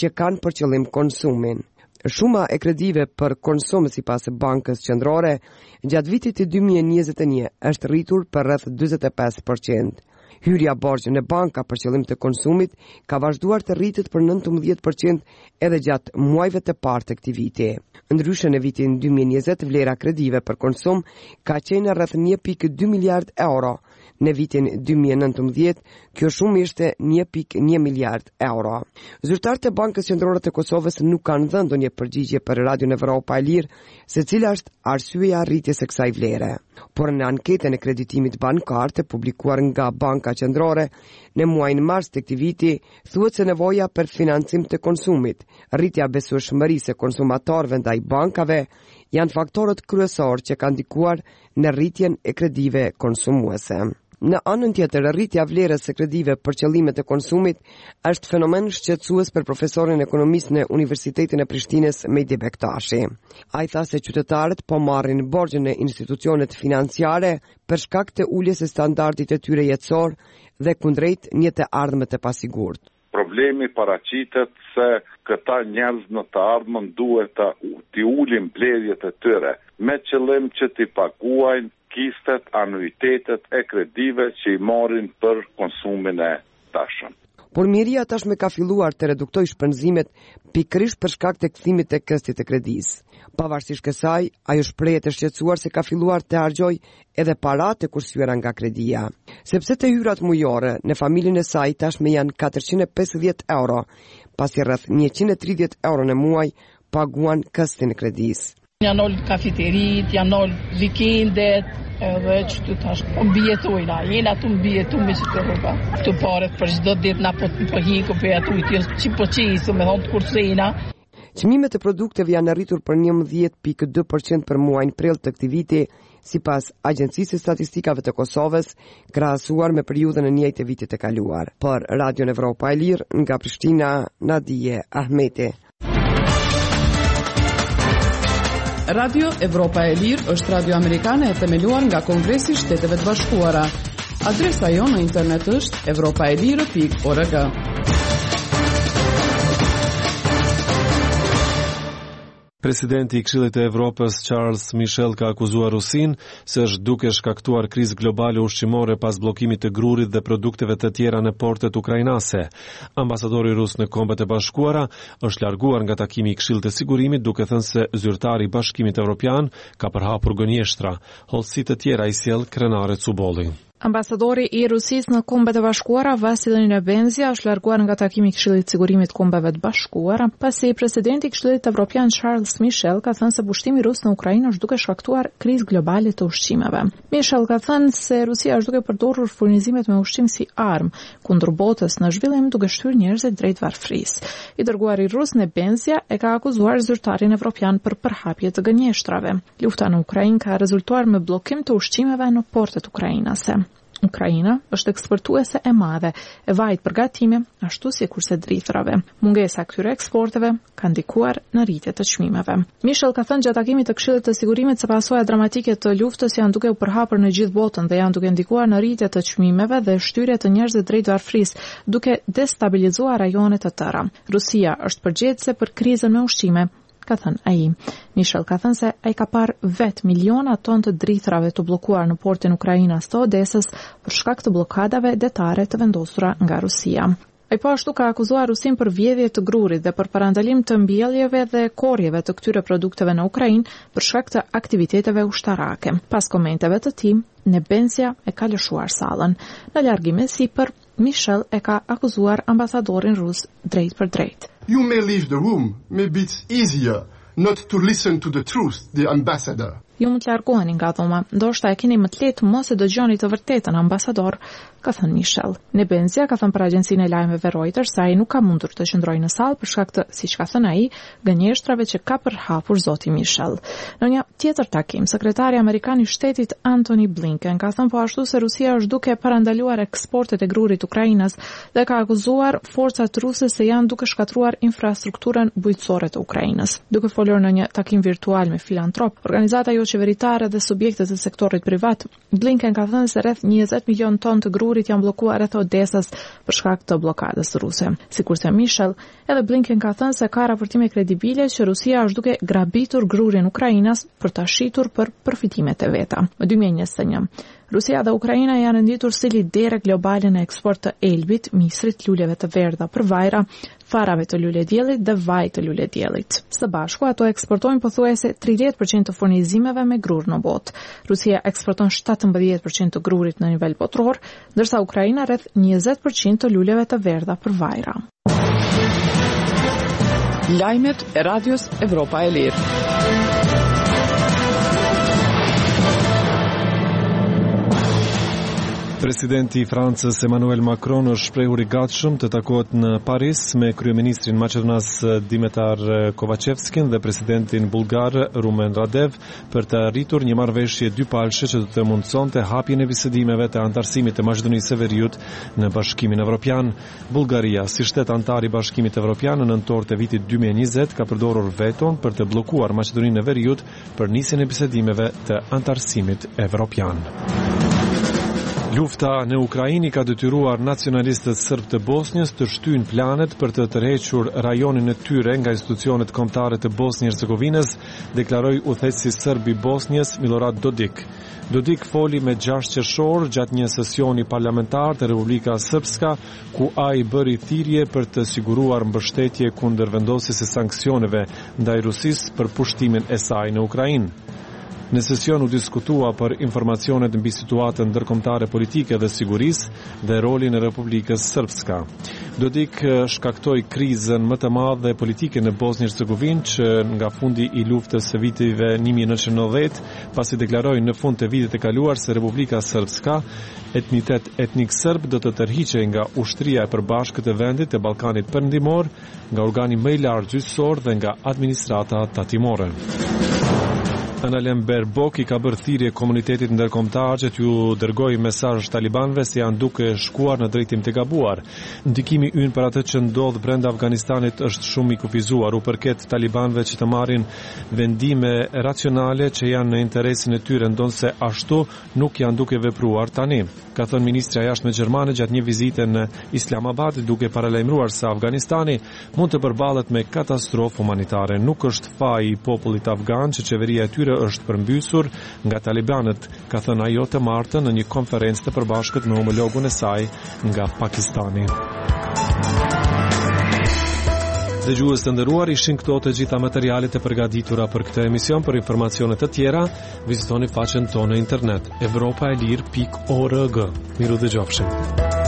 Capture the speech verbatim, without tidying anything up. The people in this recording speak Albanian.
që kanë për qëllim konsumin. Shuma e kredive për konsum sipas Bankës Qendrore gjatë vitit të dy mijë e njëzet e një është rritur për rreth njëzet e pesë përqind. Hyrja borxhe në banka për qëllim të konsumit ka vazhduar të rritet për nëntëmbëdhjetë përqind edhe gjatë muajve të parë të këtij viti. Ndryshe në vitin dy mijë e njëzet vlera kredive për konsum ka qenë rreth një pikë dy miliard euro. Në vitin dy mijë e nëntëmbëdhjetë, kjo shumë ishte një pikë një miliard euro. Zyrtarët e Bankës Qendrore të Kosovës nuk kanë dhënë ndonjë përgjigje për Radion Evropa e Lirë se cila është arsyeja e rritjes së kësaj vlere. Por në anketën e kreditimit bankar të publikuar nga Banka Qendrore në muajin mars të këtij viti, thuhet se nevoja për financim të konsumit, rritja e besueshmërisë së konsumatorëve ndaj bankave janë faktorët kryesorë që kanë ndikuar në rritjen e kredive konsumuese. Në anën tjetër, rritja vlerës së kredive për qëllime të konsumit është fenomen shqetësues për profesorin ekonomist në Universitetin e Prishtinës Mehdi Bektashi. Ai tha se qytetarët po marrin borxhe në institucionet financiare për shkak të uljes së standardit të tyre jetësor dhe kundrejt një të ardhme të pasigurt. Problemi paraqitet se këta njerëz në të ardhmen duhet të t'i ulin blerjet e tyre me qëllim që t'i paguajnë kistet, anuitetet e kredive që i marrin për konsumin e tashëm. Por miria tashmë ka filluar të reduktoj shpenzimet pikërisht për shkak të kthimit të këstit të kredisë. Pavarësisht kësaj, ajo shprehet të shqetësuar se ka filluar të harxojë edhe paratë e kursyeara nga kredia. Sepse të hyrat mujore në familjen e saj tashmë janë katërqind e pesëdhjetë euro, pasi rreth njëqind e tridhjetë euro në muaj paguan këstin e kredisë. Janë ol kafeterit, janë ol vikendet, edhe që të tash po mbijetojna, jena tu mbijetu me që të rruga. Këtu paret për çdo ditë na po të hiku për atu i tjës që po qesu me thonë të kursena. Çmimet e produkteve janë arritur për njëmbëdhjetë pikë dy përqind për muajin prill të këtij viti, sipas Agjencisë së Statistikave të Kosovës, krahasuar me periudhën e njëjtë të vitit të kaluar. Për Radion Evropa e Lirë, nga Prishtina, Nadije Ahmeti. Radio Evropa e Lirë është radio amerikane e themeluar nga Kongresi i Shteteve të Bashkuara. Adresa jonë në internet është evropaelire pikë org. Presidenti i Këshillit të Evropës Charles Michel ka akuzuar Rusin se është duke shkaktuar krizë globale ushqimore pas bllokimit të grurit dhe produkteve të tjera në portet ukrainase. Ambasadori rus në Kombet e Bashkuara është larguar nga takimi i Këshillit të Sigurimit duke thënë se zyrtari i Bashkimit Evropian ka përhapur gënjeshtra. Hollësi të tjera i sjell Krenare Cubolli. Ambasadori i Rusisë në Kombet e Bashkuara, Vasilij Nebenzia, është larguar nga takimi i Këshillit të Sigurimit të Kombeve të Bashkuara, pasi presidenti i Këshillit Evropian Charles Michel ka thënë se pushtimi rus në Ukrainë është duke shkaktuar krizë globale të ushqimeve. Michel ka thënë se Rusia është duke përdorur furnizimet me ushqim si armë kundër botës në zhvillim, duke shtyrë njerëzit drejt varfërisë. I dërguari rus Nebenzia e ka akuzuar zyrtarin evropian për përhapje të gënjeshtrave. Lufta në Ukrainë ka rezultuar me bllokim të ushqimeve në portet ukrainase. Ukraina është eksportuese e madhe e vajit për gatime, ashtu si kurse drithrave. Mungesa e këtyre eksporteve ka ndikuar në rritje të çmimeve. Michel ka thënë gjatë takimit të Këshillit të Sigurimit se pasojat dramatike të luftës janë duke u përhapur në gjithë botën dhe janë duke ndikuar në rritje të çmimeve dhe shtyrje të njerëzve drejt varfërisë, duke destabilizuar rajone të tëra. Rusia është përgjegjëse për krizën me ushqime, ka thënë ai. Michel ka thënë se ai ka parë vetë miliona ton të drithrave të bllokuar në portin ukrainas të Odesës për shkak të bllokadave detare të vendosura nga Rusia. Ai po ashtu ka akuzuar Rusin për vjedhje të grurit dhe për parandalim të mbjelljeve dhe korrjeve të këtyre produkteve në Ukrainë për shkak të aktiviteteve ushtarake. Pas komenteve të tij, Nebenzia e ka lëshuar sallën. Në largim e sipër, Michel e ka akuzuar ambasadorin rus drejt për drejt. You may leave the room. Maybe it's easier not to listen to the truth, the ambassador. Ju mund të largoheni nga dhoma, ndoshta e keni më të lehtë mos e dëgjoni të vërtetën, ambasador, ka thënë Michel. Nebenzia ka thënë për agjencinë e lajmeve Reuters se ai nuk ka mundur të qëndrojë në sallë për shkak të, siç ka thënë ai, gënjeshtrave që ka përhapur zoti Michel. Në një tjetër takim, sekretari amerikan i shtetit Antony Blinken ka thënë po ashtu se Rusia është duke parandaluar eksportet e grurit Ukrainës dhe ka akuzuar forcat ruse se janë duke shkatruar infrastrukturën bujqësore të Ukrainës. Duke folur në një takim virtual me filantrop, organizata jo qeveritare dhe subjektet e sektorit privat, Blinken ka thënë se rreth njëzet milion ton të grurit janë bllokuar rreth Odesës për shkak të bllokadës ruse. Sikurse Michel, edhe Blinken ka thënë se ka raportime kredibile që Rusia është duke grabitur grurin Ukrainas për ta shitur për përfitimet e veta. Në dy mijë e njëzet e një, Rusia dhe Ukraina janë renditur si lidere globale në eksport të elbit, misrit, luleve të verdha për vajra, farave të lulediellit dhe vaj të lulediellit. Së bashku ato eksportojnë pothuajse tridhjetë përqind të furnizimeve me grur në botë. Rusia eksporton shtatëmbëdhjetë përqind të grurit në nivel botror, ndërsa Ukraina rreth njëzet përqind të luleve të verdha për vajra. Lajmet e Radios Evropa e Lirë. Presidenti i Francës Emmanuel Macron është shprehur i gatshëm të takohet në Paris me kryeministrin Maqedonas Dimitar Kovacevskin dhe presidentin bullgar Rumen Radev për të arritur një marrëveshje dypalëshe që do të mundsonte hapjen e bisedimeve të antarësimit të Maqedonisë së Veriut në Bashkimin Evropian. Bullgaria, si shtet antar i Bashkimit Evropian, në nëntor të vitit dy mijë e njëzet ka përdorur veton për të bllokuar Maqedoninë e Veriut për nisjen e bisedimeve të antarësimit evropian. Lufta në Ukrainë ka detyruar nacionalistët serb të Bosnjës të shtyjnë planet për të tërhequr rajonin e tyre nga institucionet kombëtare të Bosnjë-Hercegovinës, deklaroi udhëheqësi serb i Bosnjës Milorad Dodik. Dodik foli me gjashtë qershor gjatë një sesioni parlamentar të Republika Srpska, ku ai bëri thirrje për të siguruar mbështetje kundër vendosjes së sanksioneve ndaj Rusisë për pushtimin e saj në Ukrainë. Në sesion u diskutua për informacionet mbi situatën ndërkombëtare politike dhe sigurisë dhe rolin e Republikës Srpska. Dodik shkaktoi krizën më të madhe politike në Bosnjë-Hercegovinë që nga fundi i luftës së viteve një mijë e nëntëqind e nëntëdhjetë, pasi deklaroi në fund të vitit të kaluar se Republika Srpska, etnitet etnik serb, do të tërhiqej nga ushtria e përbashkët e vendit të Ballkanit Perëndimor, nga organi më i lartë gjyqësor dhe nga administrata tatimore. Annalem Baerbock i ka bërë thirrje komunitetit ndërkombëtar që t'ju dërgojë mesazh talibanëve se janë duke shkuar në drejtim të gabuar. Ndikimi ynë për atë që ndodh brenda Afganistanit është shumë i kufizuar, u përket talibanëve që të marrin vendime racionale që janë në interesin e tyre, ndonse ashtu nuk janë duke vepruar tani, ka thënë ministra e jashtme gjermane gjatë një vizite në Islamabad, duke paralajmëruar se Afganistani mund të përballet me katastrofë humanitare. Nuk është faji i popullit afgan që qeveria e tyre është përmbysur nga talibanët, ka thënë ajo të martën në një konferencë të përbashkët me homologun e saj nga Pakistani. Dëgjues të nderuar, ishin këto të gjitha materialet e përgatitura për këtë emision. Për informacione të tjera, vizitoni faqen tonë në internet evropaelir pikë org. Miru dëgjofshim.